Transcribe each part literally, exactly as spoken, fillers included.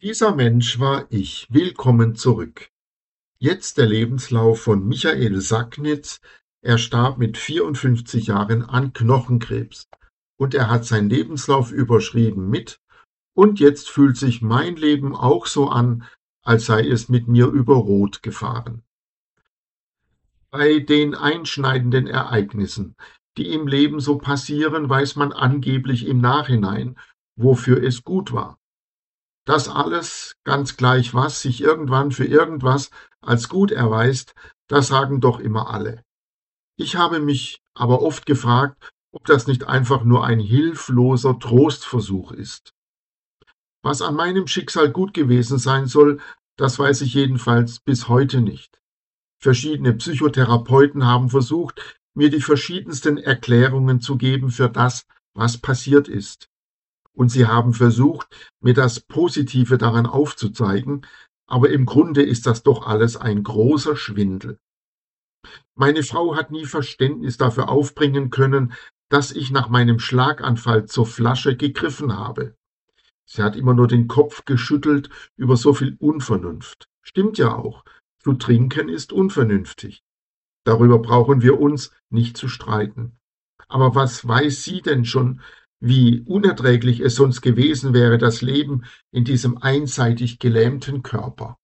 Dieser Mensch war ich. Willkommen zurück. Jetzt der Lebenslauf von Michael Sacknitz. Er starb mit vierundfünfzig Jahren an Knochenkrebs. Und er hat seinen Lebenslauf überschrieben mit: Und jetzt fühlt sich mein Leben auch so an, als sei es mit mir über Rot gefahren. Bei den einschneidenden Ereignissen, die im Leben so passieren, weiß man angeblich im Nachhinein, wofür es gut war. Das alles, ganz gleich was, sich irgendwann für irgendwas als gut erweist, das sagen doch immer alle. Ich habe mich aber oft gefragt, ob das nicht einfach nur ein hilfloser Trostversuch ist. Was an meinem Schicksal gut gewesen sein soll, das weiß ich jedenfalls bis heute nicht. Verschiedene Psychotherapeuten haben versucht, mir die verschiedensten Erklärungen zu geben für das, was passiert ist. Und sie haben versucht, mir das Positive daran aufzuzeigen, aber im Grunde ist das doch alles ein großer Schwindel. Meine Frau hat nie Verständnis dafür aufbringen können, dass ich nach meinem Schlaganfall zur Flasche gegriffen habe. Sie hat immer nur den Kopf geschüttelt über so viel Unvernunft. Stimmt ja auch, zu trinken ist unvernünftig. Darüber brauchen wir uns nicht zu streiten. Aber was weiß sie denn schon, wie unerträglich es sonst gewesen wäre, das Leben in diesem einseitig gelähmten Körper?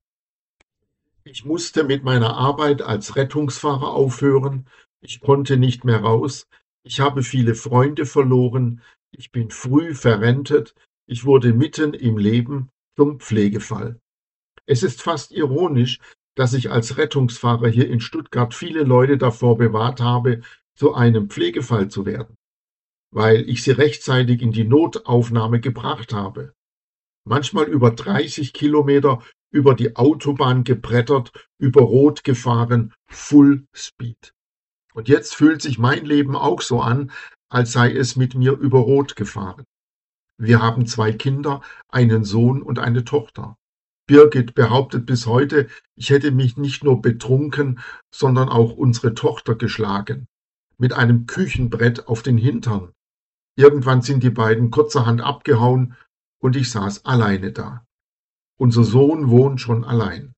Ich musste mit meiner Arbeit als Rettungsfahrer aufhören, ich konnte nicht mehr raus, ich habe viele Freunde verloren, ich bin früh verrentet, ich wurde mitten im Leben zum Pflegefall. Es ist fast ironisch, dass ich als Rettungsfahrer hier in Stuttgart viele Leute davor bewahrt habe, zu einem Pflegefall zu werden, weil ich sie rechtzeitig in die Notaufnahme gebracht habe. Manchmal über dreißig Kilometer über die Autobahn gebrettert, über Rot gefahren, Full Speed. Und jetzt fühlt sich mein Leben auch so an, als sei es mit mir über Rot gefahren. Wir haben zwei Kinder, einen Sohn und eine Tochter. Birgit behauptet bis heute, ich hätte mich nicht nur betrunken, sondern auch unsere Tochter geschlagen. Mit einem Küchenbrett auf den Hintern. Irgendwann sind die beiden kurzerhand abgehauen und ich saß alleine da. Unser Sohn wohnt schon allein.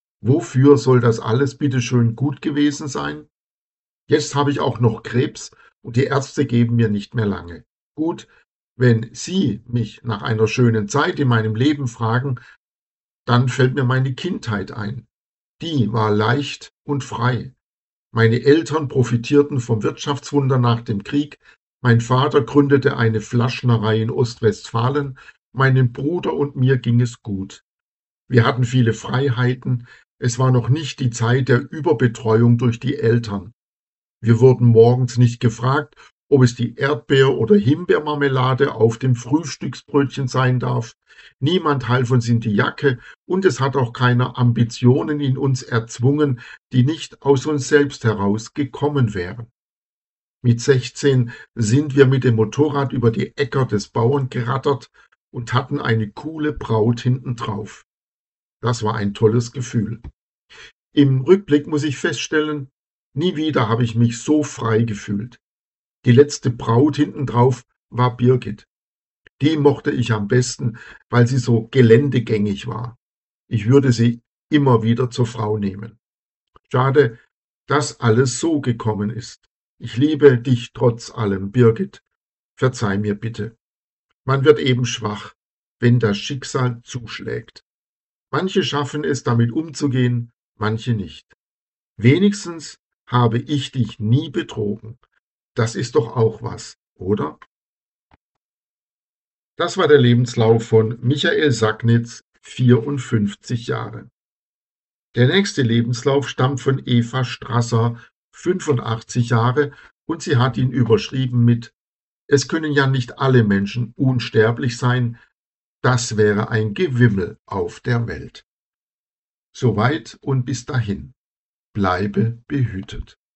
Wofür soll das alles bitteschön gut gewesen sein? Jetzt habe ich auch noch Krebs und die Ärzte geben mir nicht mehr lange. Gut, wenn Sie mich nach einer schönen Zeit in meinem Leben fragen, dann fällt mir meine Kindheit ein. Die war leicht und frei. Meine Eltern profitierten vom Wirtschaftswunder nach dem Krieg. Mein Vater gründete eine Flaschnerei in Ostwestfalen. Meinem Bruder und mir ging es gut. Wir hatten viele Freiheiten. Es war noch nicht die Zeit der Überbetreuung durch die Eltern. Wir wurden morgens nicht gefragt, ob es die Erdbeer- oder Himbeermarmelade auf dem Frühstücksbrötchen sein darf. Niemand half uns in die Jacke und es hat auch keiner Ambitionen in uns erzwungen, die nicht aus uns selbst heraus gekommen wären. Mit sechzehn sind wir mit dem Motorrad über die Äcker des Bauern gerattert und hatten eine coole Braut hinten drauf. Das war ein tolles Gefühl. Im Rückblick muss ich feststellen, nie wieder habe ich mich so frei gefühlt. Die letzte Braut hintendrauf war Birgit. Die mochte ich am besten, weil sie so geländegängig war. Ich würde sie immer wieder zur Frau nehmen. Schade, dass alles so gekommen ist. Ich liebe dich trotz allem, Birgit. Verzeih mir bitte. Man wird eben schwach, wenn das Schicksal zuschlägt. Manche schaffen es, damit umzugehen, manche nicht. Wenigstens habe ich dich nie betrogen. Das ist doch auch was, oder? Das war der Lebenslauf von Michael Sacknitz, vierundfünfzig Jahre. Der nächste Lebenslauf stammt von Eva Strasser, fünfundachtzig Jahre, und sie hat ihn überschrieben mit: Es können ja nicht alle Menschen unsterblich sein, das wäre ein Gewimmel auf der Welt. Soweit und bis dahin. Bleibe behütet.